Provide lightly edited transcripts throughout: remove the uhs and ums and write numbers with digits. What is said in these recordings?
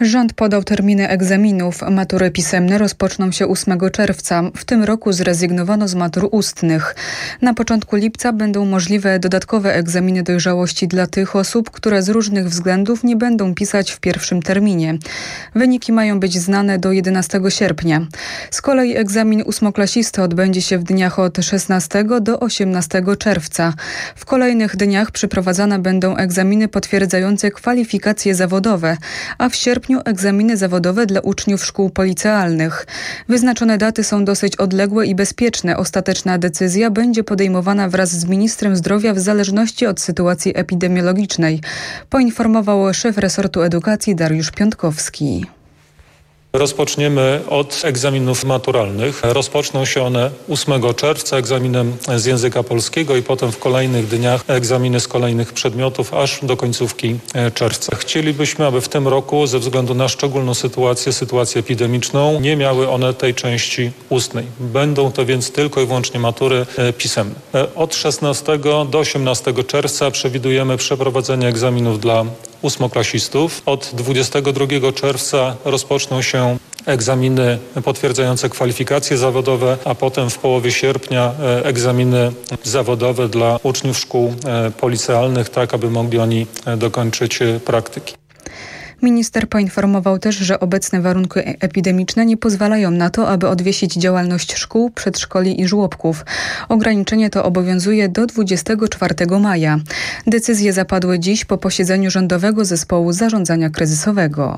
Rząd podał terminy egzaminów. Matury pisemne rozpoczną się 8 czerwca. W tym roku zrezygnowano z matur ustnych. Na początku lipca będą możliwe dodatkowe egzaminy dojrzałości dla tych osób, które z różnych względów nie będą pisać w pierwszym terminie. Wyniki mają być znane do 11 sierpnia. Z kolei egzamin ósmoklasisty odbędzie się w dniach od 16 do 18 czerwca. W kolejnych dniach przeprowadzane będą egzaminy potwierdzające kwalifikacje zawodowe, a w sierpniu egzaminy zawodowe dla uczniów szkół policealnych. Wyznaczone daty są dosyć odległe i bezpieczne. Ostateczna decyzja będzie podejmowana wraz z ministrem zdrowia w zależności od sytuacji epidemiologicznej, poinformował szef resortu edukacji Dariusz Piątkowski. Rozpoczniemy od egzaminów maturalnych. Rozpoczną się one 8 czerwca egzaminem z języka polskiego i potem w kolejnych dniach egzaminy z kolejnych przedmiotów aż do końcówki czerwca. Chcielibyśmy, aby w tym roku ze względu na szczególną sytuację epidemiczną nie miały one tej części ustnej. Będą to więc tylko i wyłącznie matury pisemne. Od 16 do 18 czerwca przewidujemy przeprowadzenie egzaminów dla ósmoklasistów. Od 22 czerwca rozpoczną się egzaminy potwierdzające kwalifikacje zawodowe, a potem w połowie sierpnia egzaminy zawodowe dla uczniów szkół policealnych, tak aby mogli oni dokończyć praktyki. Minister poinformował też, że obecne warunki epidemiczne nie pozwalają na to, aby odwiesić działalność szkół, przedszkoli i żłobków. Ograniczenie to obowiązuje do 24 maja. Decyzje zapadły dziś po posiedzeniu Rządowego Zespołu Zarządzania Kryzysowego.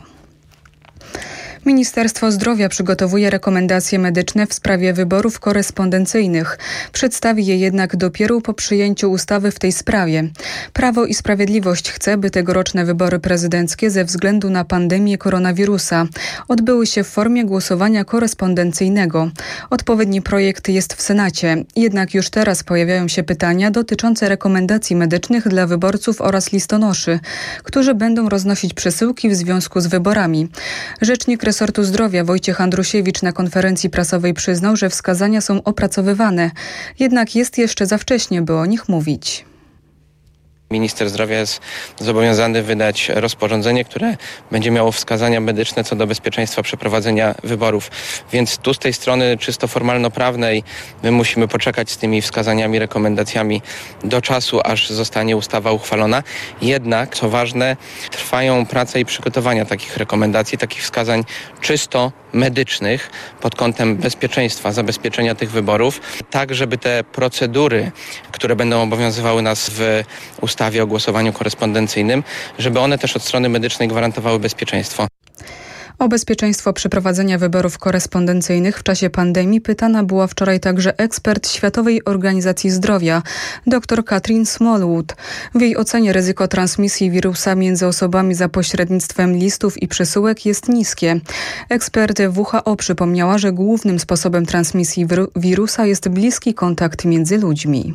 Ministerstwo Zdrowia przygotowuje rekomendacje medyczne w sprawie wyborów korespondencyjnych. Przedstawi je jednak dopiero po przyjęciu ustawy w tej sprawie. Prawo i Sprawiedliwość chce, by tegoroczne wybory prezydenckie ze względu na pandemię koronawirusa odbyły się w formie głosowania korespondencyjnego. Odpowiedni projekt jest w Senacie. Jednak już teraz pojawiają się pytania dotyczące rekomendacji medycznych dla wyborców oraz listonoszy, którzy będą roznosić przesyłki w związku z wyborami. Rzecznik resortu zdrowia Wojciech Andrusiewicz na konferencji prasowej przyznał, że wskazania są opracowywane. Jednak jest jeszcze za wcześnie, by o nich mówić. Minister zdrowia jest zobowiązany wydać rozporządzenie, które będzie miało wskazania medyczne co do bezpieczeństwa przeprowadzenia wyborów. Więc tu z tej strony czysto formalno-prawnej my musimy poczekać z tymi wskazaniami, rekomendacjami do czasu, aż zostanie ustawa uchwalona. Jednak, co ważne, trwają prace i przygotowania takich rekomendacji, takich wskazań czysto medycznych pod kątem bezpieczeństwa, zabezpieczenia tych wyborów, tak żeby te procedury, które będą obowiązywały nas w ustawie o głosowaniu korespondencyjnym, żeby one też od strony medycznej gwarantowały bezpieczeństwo. O bezpieczeństwo przeprowadzenia wyborów korespondencyjnych w czasie pandemii pytana była wczoraj także ekspert Światowej Organizacji Zdrowia, dr Katrin Smallwood. W jej ocenie ryzyko transmisji wirusa między osobami za pośrednictwem listów i przesyłek jest niskie. Ekspert WHO przypomniała, że głównym sposobem transmisji wirusa jest bliski kontakt między ludźmi.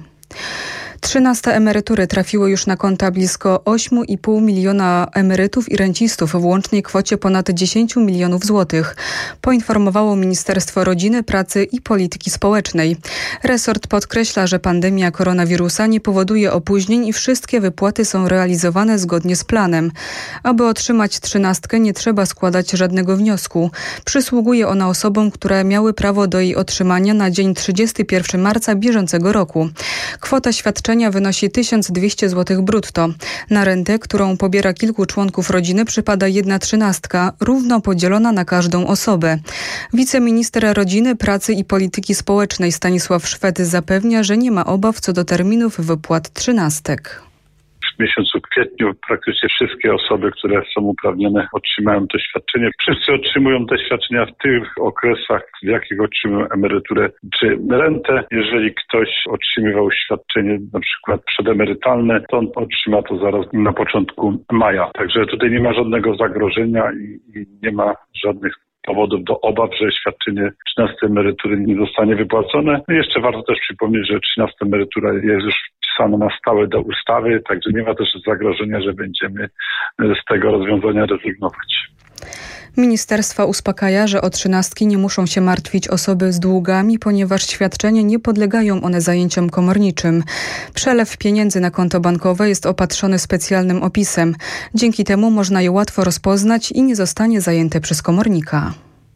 13 emerytury trafiły już na konta blisko 8,5 miliona emerytów i rencistów w łącznej kwocie ponad 10 milionów złotych, poinformowało Ministerstwo Rodziny, Pracy i Polityki Społecznej. Resort podkreśla, że pandemia koronawirusa nie powoduje opóźnień i wszystkie wypłaty są realizowane zgodnie z planem. Aby otrzymać 13, nie trzeba składać żadnego wniosku. Przysługuje ona osobom, które miały prawo do jej otrzymania na dzień 31 marca bieżącego roku. Kwota świadczenia wynosi 1200 zł brutto. Na rentę, którą pobiera kilku członków rodziny, przypada 1/13, równo podzielona na każdą osobę. Wiceminister Rodziny, Pracy i Polityki Społecznej Stanisław Szwed zapewnia, że nie ma obaw co do terminów wypłat trzynastek. W miesiącu kwietniu praktycznie wszystkie osoby, które są uprawnione, otrzymają to świadczenie. Wszyscy otrzymują te świadczenia w tych okresach, w jakich otrzymują emeryturę czy rentę. Jeżeli ktoś otrzymywał świadczenie na przykład przedemerytalne, to on otrzyma to zaraz na początku maja. Także tutaj nie ma żadnego zagrożenia i nie ma żadnych powodów do obaw, że świadczenie 13 emerytury nie zostanie wypłacone. No jeszcze warto też przypomnieć, że 13 emerytura jest już wpisana na stałe do ustawy, także nie ma też zagrożenia, że będziemy z tego rozwiązania rezygnować. Ministerstwa uspokaja, że o 13 nie muszą się martwić osoby z długami, ponieważ świadczenie nie podlegają one zajęciom komorniczym. Przelew pieniędzy na konto bankowe jest opatrzony specjalnym opisem. Dzięki temu można je łatwo rozpoznać i nie zostanie zajęte przez komornika.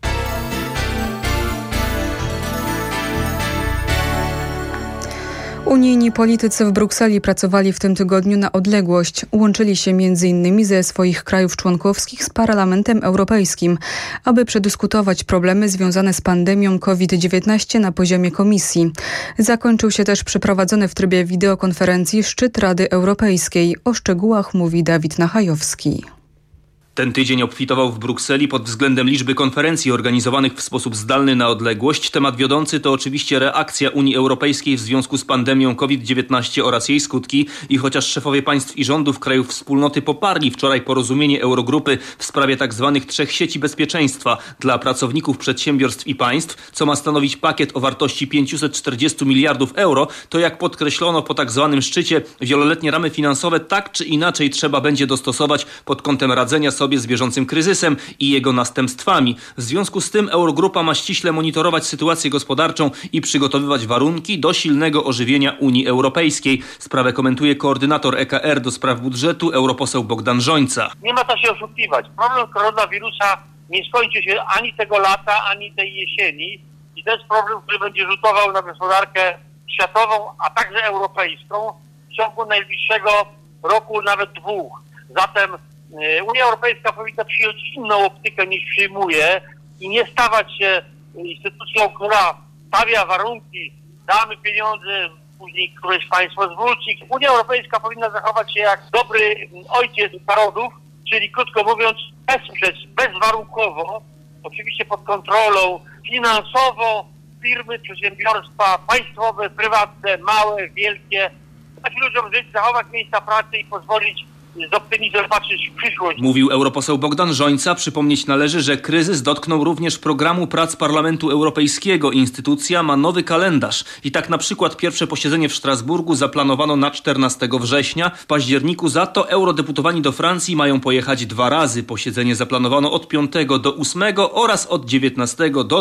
Unijni politycy w Brukseli pracowali w tym tygodniu na odległość. Łączyli się m.in. ze swoich krajów członkowskich z Parlamentem Europejskim, aby przedyskutować problemy związane z pandemią COVID-19 na poziomie Komisji. Zakończył się też przeprowadzony w trybie wideokonferencji szczyt Rady Europejskiej. O szczegółach mówi Dawid Nachajowski. Ten tydzień obfitował w Brukseli pod względem liczby konferencji organizowanych w sposób zdalny na odległość. Temat wiodący to oczywiście reakcja Unii Europejskiej w związku z pandemią COVID-19 oraz jej skutki. I chociaż szefowie państw i rządów krajów wspólnoty poparli wczoraj porozumienie Eurogrupy w sprawie tzw. 3 sieci bezpieczeństwa dla pracowników, przedsiębiorstw i państw, co ma stanowić pakiet o wartości 540 miliardów euro, to jak podkreślono po tzw. szczycie, wieloletnie ramy finansowe tak czy inaczej trzeba będzie dostosować pod kątem radzenia sobie z bieżącym kryzysem i jego następstwami. W związku z tym Eurogrupa ma ściśle monitorować sytuację gospodarczą i przygotowywać warunki do silnego ożywienia Unii Europejskiej. Sprawę komentuje koordynator EKR do spraw budżetu, europoseł Bogdan Rzońca. Nie ma co się oszukiwać. Problem koronawirusa nie skończy się ani tego lata, ani tej jesieni. I to jest problem, który będzie rzutował na gospodarkę światową, a także europejską w ciągu najbliższego roku, nawet 2. Zatem Unia Europejska powinna przyjąć inną optykę niż przyjmuje i nie stawać się instytucją, która stawia warunki, damy pieniądze, później któreś państwo zwróci. Unia Europejska powinna zachować się jak dobry ojciec narodów, czyli krótko mówiąc wesprzeć bezwarunkowo, oczywiście pod kontrolą finansową, firmy, przedsiębiorstwa państwowe, prywatne, małe, wielkie, dać ludziom żyć, zachować miejsca pracy i pozwolić z optymizmem patrzeć w przyszłość. Mówił europoseł Bogdan Rzońca. Przypomnieć należy, że kryzys dotknął również programu prac Parlamentu Europejskiego. Instytucja ma nowy kalendarz. I tak na przykład pierwsze posiedzenie w Strasburgu zaplanowano na 14 września. W październiku za to eurodeputowani do Francji mają pojechać 2 razy. Posiedzenie zaplanowano od 5 do 8 oraz od 19 do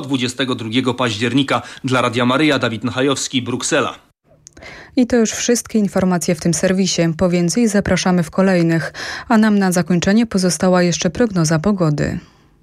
22 października. Dla Radia Maryja, Dawid Nachajowski, Bruksela. I to już wszystkie informacje w tym serwisie. Po więcej zapraszamy w kolejnych. A nam na zakończenie pozostała jeszcze prognoza pogody.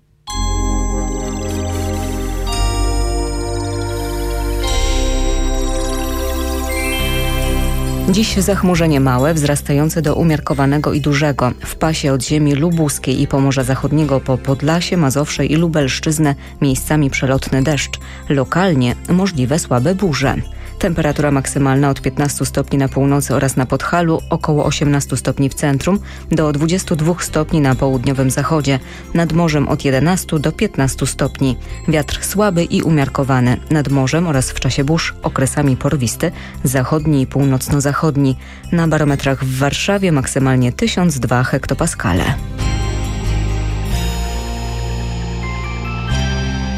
Dziś zachmurzenie małe, wzrastające do umiarkowanego i dużego. W pasie od ziemi lubuskiej i Pomorza Zachodniego po Podlasie, Mazowsze i Lubelszczyznę miejscami przelotny deszcz. Lokalnie możliwe słabe burze. Temperatura maksymalna od 15 stopni na północy oraz na Podhalu, około 18 stopni w centrum, do 22 stopni na południowym zachodzie. Nad morzem od 11 do 15 stopni. Wiatr słaby i umiarkowany. Nad morzem oraz w czasie burz okresami porwisty, zachodni i północno-zachodni. Na barometrach w Warszawie maksymalnie 1002 hektopaskale.